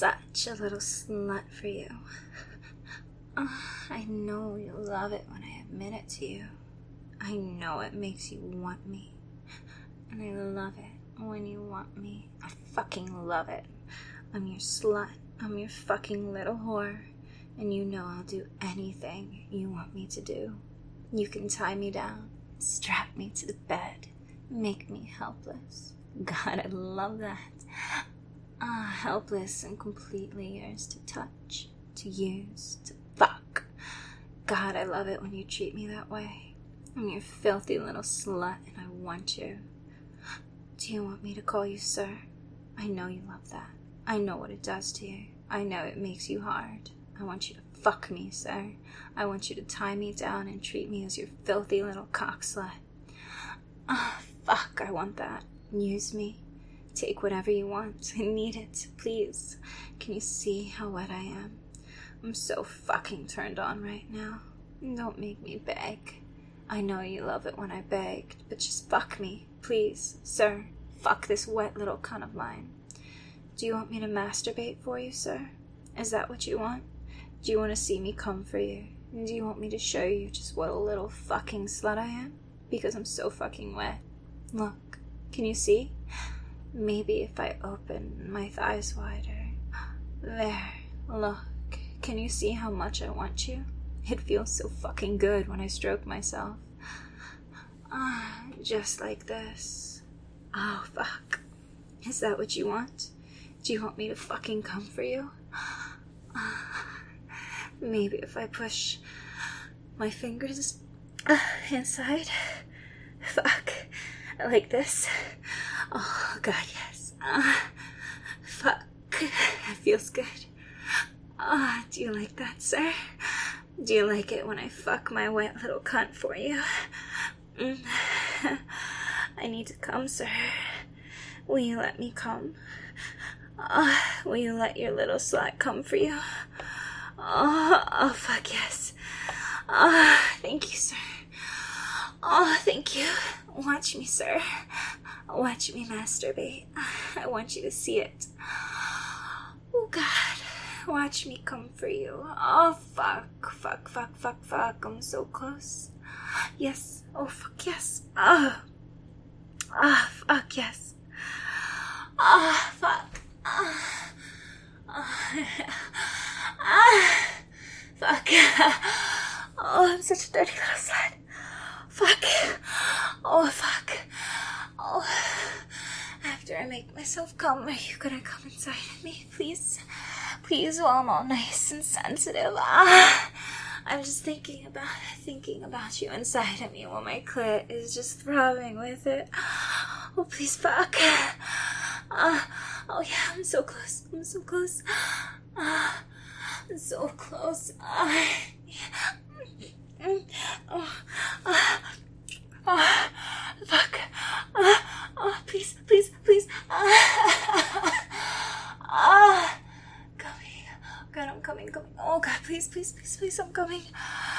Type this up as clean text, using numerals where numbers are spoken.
such a little slut for you. I know you love it when I admit it to you. I know it makes you want me. And I love it when you want me. I fucking love it. I'm your slut. I'm your fucking little whore. And you know I'll do anything you want me to do. You can tie me down, strap me to the bed, make me helpless. God, I love that. Helpless and completely yours to touch, to use, to fuck. God, I love it when you treat me that way. I'm your filthy little slut and I want you. Do you want me to call you sir? I know you love that. I know what it does to you. I know it makes you hard. I want you to fuck me, sir. I want you to tie me down and treat me as your filthy little cock slut. Fuck, I want that. Use me. Take whatever you want. I need it. Please. Can you see how wet I am? I'm so fucking turned on right now. Don't make me beg. I know you love it when I begged, but just fuck me. Please, sir. Fuck this wet little cunt of mine. Do you want me to masturbate for you, sir? Is that what you want? Do you want to see me come for you? Do you want me to show you just what a little fucking slut I am? Because I'm so fucking wet. Look, can you see? Maybe if I open my thighs wider. There, look. Can you see how much I want you? It feels so fucking good when I stroke myself. Just like this. Oh, fuck. Is that what you want? Do you want me to fucking come for you? Maybe if I push my fingers inside. Fuck. Like this. Oh, God, yes. Fuck. It feels good. Do you like that, sir? Do you like it when I fuck my wet little cunt for you? I need to come, sir. Will you let me come? Will you let your little slut come for you? Oh, fuck yes. Thank you, sir. Thank you. Watch me, sir. Watch me masturbate. I want you to see it. Oh, God. Watch me come for you. Oh, fuck. Fuck, fuck, fuck, fuck. I'm so close. Yes. Oh, fuck, yes. Fuck, yes. Fuck. Fuck. Oh, I'm such a dirty little slut. Fuck. Oh, fuck. Oh. After I make myself come, are you gonna come inside of me, please? Please, while I'm all nice and sensitive. I'm just thinking about you inside of me while my clit is just throbbing with it. Oh, please, fuck. Oh, yeah, I'm so close. I'm so close. I'm so close. Fuck. Please, please, please. God, I'm coming. Oh, God, please, please, please, please, I'm coming.